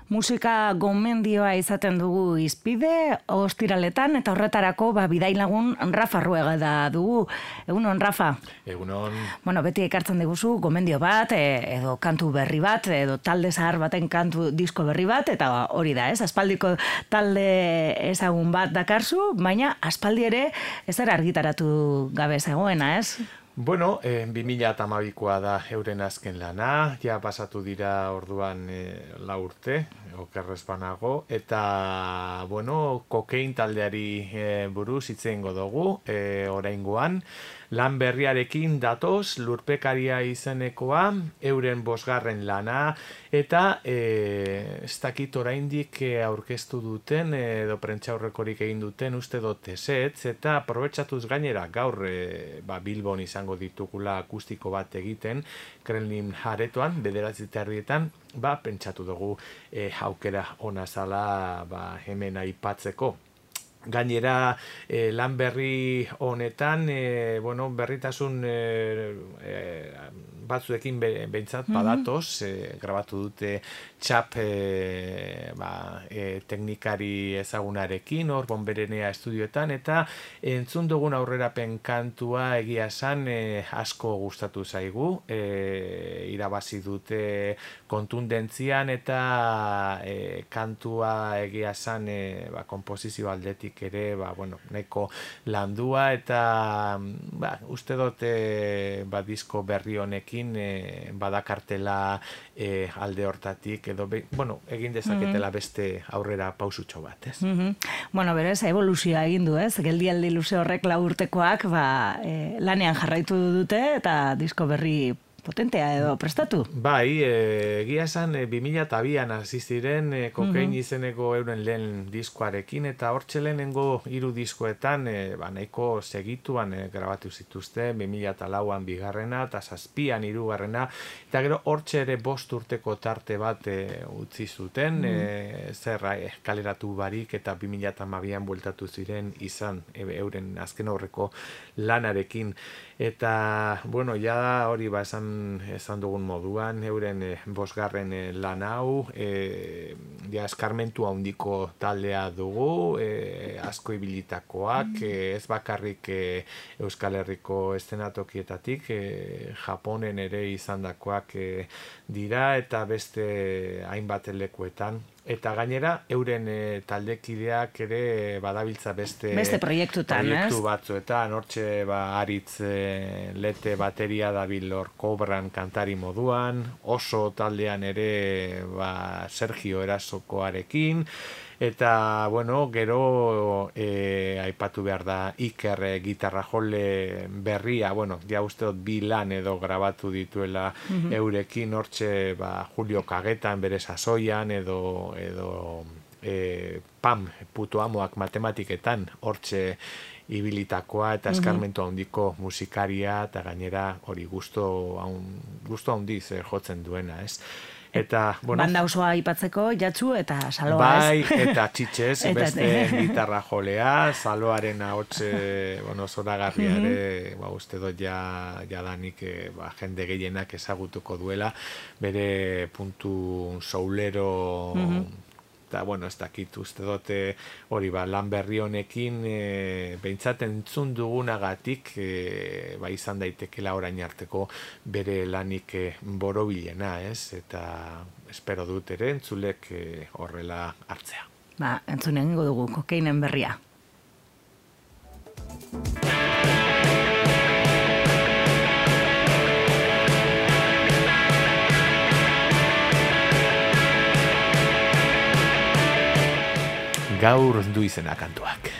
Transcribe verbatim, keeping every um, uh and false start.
Musika gomendioa izaten dugu izpide, ostiraletan, eta horretarako ba, bidailagun Rafa Ruega da dugu. Egunon, Rafa? Egunon. Bueno, beti ekartzen diguzu gomendio bat, e, edo kantu berri bat, edo talde zahar baten kantu disko berri bat, eta hori da, ez? Aspaldiko talde ezagun bat dakarzu, baina aspaldi ere ez era argitaratu gabe zegoena, ez? Bueno, eh, bi mila hamabikoa da euren azken lana, ja pasatu dira orduan eh, lau urte, okerrez banago, eta, bueno, kokein taldeari eh, buruz hitz egingo dugu, eh, oraingoan, lan berriarekin datoz, lurpekaria izenekoa, euren bosgarren lana, eta eh, ez dakit oraindik eh, aurkeztu duten, eh, edo prentxaurrekorik egin duten, uste dut ezetz, eta aprobetxatuz gainera gaur eh, ba, Bilbon izango ditugula akustiko bat egiten, Kremlin aretoan, bederatzi terrietan, ba, pentsatu dugu eh, aukera ona zala ba, hemen aipatzeko. Gainera, eh, lan berri honetan, eh, bueno, berritasun eh, eh, batzuekin be, behintzat badatoz, eh, grabatu dute txap eh, ba, eh, teknikari ezagunarekin, hor bonberenea estudioetan, eta entzun dugun aurrerapen kantua egia esan eh, asko gustatu zaigu, eh, irabazi dute kontundentzian eta eh, kantua egia esan eh, ba, komposizio aldetik ere, ba, bueno, nahiko landua, eta ba, uste dut e, ba, disko berri honekin e, badakartela e, alde hortatik, edo be, bueno, egin dezaketela beste aurrera pausutxo bat, ez? Mm-hmm. Bueno, berez, evoluzioa egin du, ez? Geldialdi luze horrek lau urtekoak ba, e, lanean jarraitu dute, eta disko berri potentea edo prestatu? Bai, egia esan e, bi mila bian hasi ziren e, kokein izeneko euren lehen diskoarekin, eta hortxe lehenengo hiru diskoetan e, ba, nahiko segituan e, grabatu zituzten, bi mila lauan bigarrena, eta zazpian hirugarrena, eta gero hortxe ere bost urteko tarte bat e, utzi zuten, e, zerra e, kaleratu barik, eta bi mila hamabian bueltatu ziren izan e, euren azken aurreko lanarekin. Eta, bueno, ja hori ba esan, esan dugun moduan, euren e, bosgarren e, lan hau, e, ja eskarmentu handiko taldea dugu, e, asko ibilitakoak, e, ez bakarrik e, Euskal Herriko estenatokietatik, e, Japonen ere izandakoak e, dira, eta beste hainbat lekuetan. Eta gainera, euren e, taldekideak ere badabiltza beste, beste proiektutan, proiektu ez? batzuetan, hortxe ba, aritz e, lete bateria dabil hor kobran kantari moduan, oso taldean ere ba, Sergio Erasokoarekin, eta, bueno, gero e, aipatu behar da Iker e, gitarra jole berria, bueno, ja uste dut bi lan edo grabatu dituela mm-hmm. eurekin, hortxe ba, Julio Kagetan bere sasoian, edo, edo e, Pam, puto amoak matematiketan, hortxe ibilitakoa eta eskarmentu handiko musikaria, eta gainera hori gusto, gusto handiz eh, jotzen duena, ez? Eta, bueno, banda osoa aipatzeko Jatsu eta Saloa, bai, eta Txitxez, beste gitarra jolea, Saloaren ahotse, bueno, zoragarria ere, ba, uste dut ja, jadanik eh, ba, jende gehienak ezagutuko duela, bere puntu soulero, eta, bueno, ez dakit uste dute hori ba, lan berri honekin e, behintzat entzun dugunagatik e, ba, izan daitekela orain arteko bere lanik e, borobilena, ez? Eta espero dut ere entzulek e, horrela hartzea. Ba, entzunen ingo dugu kokeinen berria. Gaur du izena kantuak.